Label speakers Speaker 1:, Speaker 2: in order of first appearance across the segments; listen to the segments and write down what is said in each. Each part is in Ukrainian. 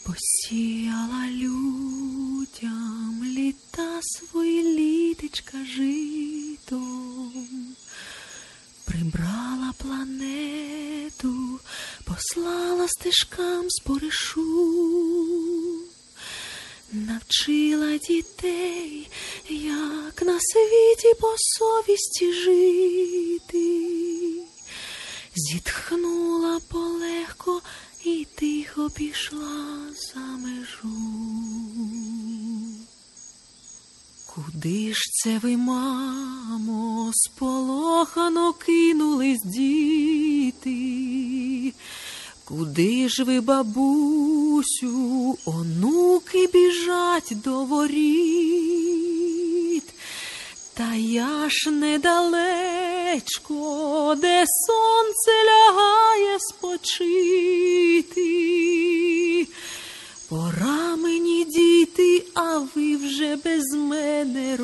Speaker 1: Посіяла людям літа свої літечка житом, прибрала планету, послала стежкам споришу, навчила дітей, як на світі по совісті жити, зітхнула полегко і тихо пішла за межу. Куди ж це ви, мамо, сполохано кинулись діти? Куди ж ви, бабусю, онуки біжать до воріт? Та я ж недалечко, де сонце лягає спочити. Пора мені, діти, а ви вже без мене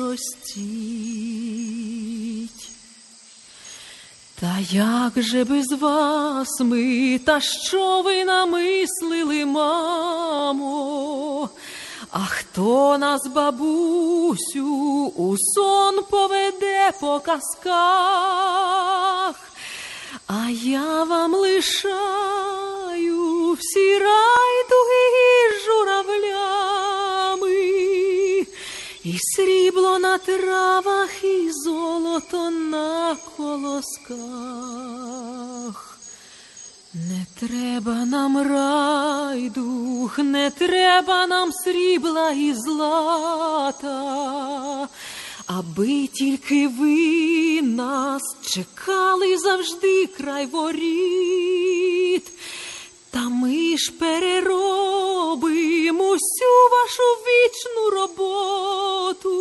Speaker 1: ростіть. Та як же без вас ми, та що ви намислили, мамо? А хто нас, бабусю, у сон поведе по казках? А я вам лишаю всі райдуги із журавлями, і срібло на травах, і золото на колосках. Не треба нам райдуг, не треба нам срібла і злата, аби тільки ви нас чекали завжди край воріт. Та ми ж переробимо всю вашу вічну роботу.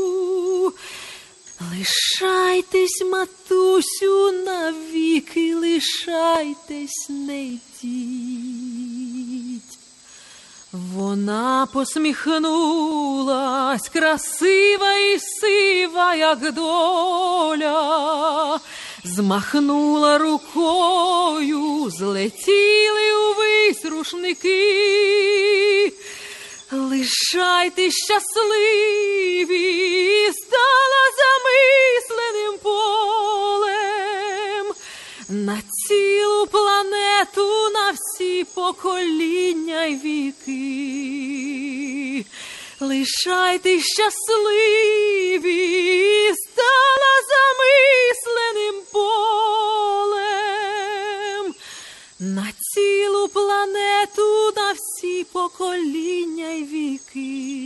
Speaker 1: Лишайтесь, матусю, навіки, лишайтесь, не йдіть. Вона посміхнулась, красива і сива, як доля, змахнула рукою, злетіли увесь рушники. Лишайтесь щасливі, стала замисленим полем на цілу планету, на всі покоління й віки. Лишайтесь щасливі, стала замисленим полем на цілу планету, на всі покоління й віки.